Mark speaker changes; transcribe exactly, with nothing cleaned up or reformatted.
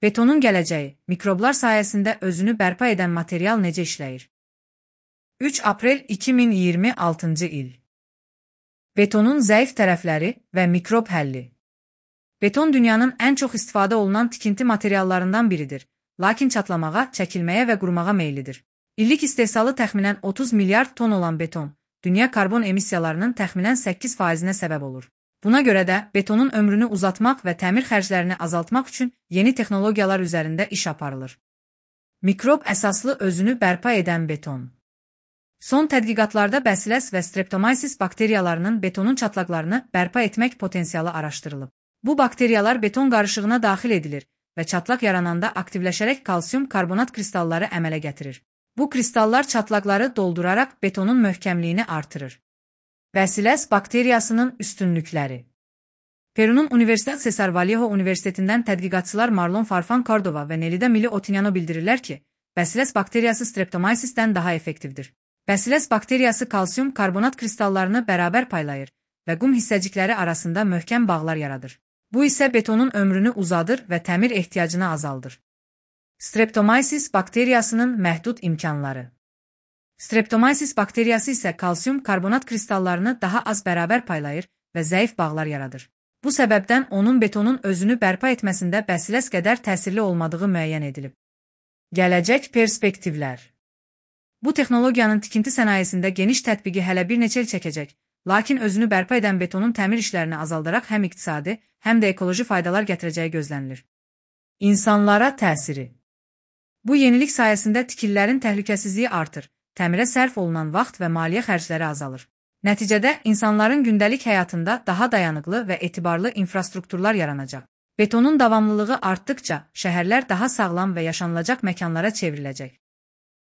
Speaker 1: Betonun gələcəyi, mikroblar sayəsində özünü bərpa edən material necə işləyir? üç aprel iki min iyirmi altıncı il. Betonun zəif tərəfləri və mikrob həlli. Beton dünyanın ən çox istifadə olunan tikinti materiallarından biridir, lakin çatlamağa, çəkilməyə və qurumağa meyillidir. İllik istehsalı təxminən otuz milyard ton olan beton, dünya karbon emissiyalarının təxminən səkkiz faizinə səbəb olur. Buna görə də betonun ömrünü uzatmaq və təmir xərclərini azaltmaq üçün yeni texnologiyalar üzərində iş aparılır. Mikrob əsaslı özünü bərpa edən beton. Son tədqiqatlarda Bacillus və Streptomyces bakteriyalarının betonun çatlaqlarını bərpa etmək potensialı araşdırılıb. Bu bakteriyalar beton qarışığına daxil edilir və çatlaq yarananda aktivləşərək kalsium karbonat kristalları əmələ gətirir. Bu kristallar çatlaqları dolduraraq betonun möhkəmliyini artırır. Bacillus bakteriyasının üstünlükləri. Perunun Universitat Cesar Vallejo Universitetindən tədqiqatçılar Marlon Farfan Cordova və Nelida Mili Otinyano bildirirlər ki, Bacillus bakteriyası Streptomycesdən daha effektivdir. Bacillus bakteriyası kalsium karbonat kristallarını bərabər paylayır və qum hissəcikləri arasında möhkəm bağlar yaradır. Bu isə betonun ömrünü uzadır və təmir ehtiyacını azaldır. Streptomyces bakteriyasının məhdud imkanları. Streptomyces bakteriyası isə kalsium karbonat kristallarını daha az bərabər paylayır və zəif bağlar yaradır. Bu səbəbdən onun betonun özünü bərpa etməsində Bacillus qədər təsirli olmadığı müəyyən edilib. Gələcək perspektivlər. Bu texnologiyanın tikinti sənayesində geniş tətbiqi hələ bir neçə il çəkəcək, lakin özünü bərpa edən betonun təmir işlərini azaldaraq həm iqtisadi, həm də ekoloji faydalar gətirəcəyi gözlənilir. İnsanlara təsiri. Bu yenilik sayəsində tikililərin təhlükəsizliyi artır, təmirə sərf olunan vaxt və maliyyə xərcləri azalır. Nəticədə insanların gündəlik həyatında daha dayanıqlı və etibarlı infrastrukturlar yaranacaq. Betonun davamlılığı artdıkca şəhərlər daha sağlam və yaşanılacaq məkanlara çevriləcək.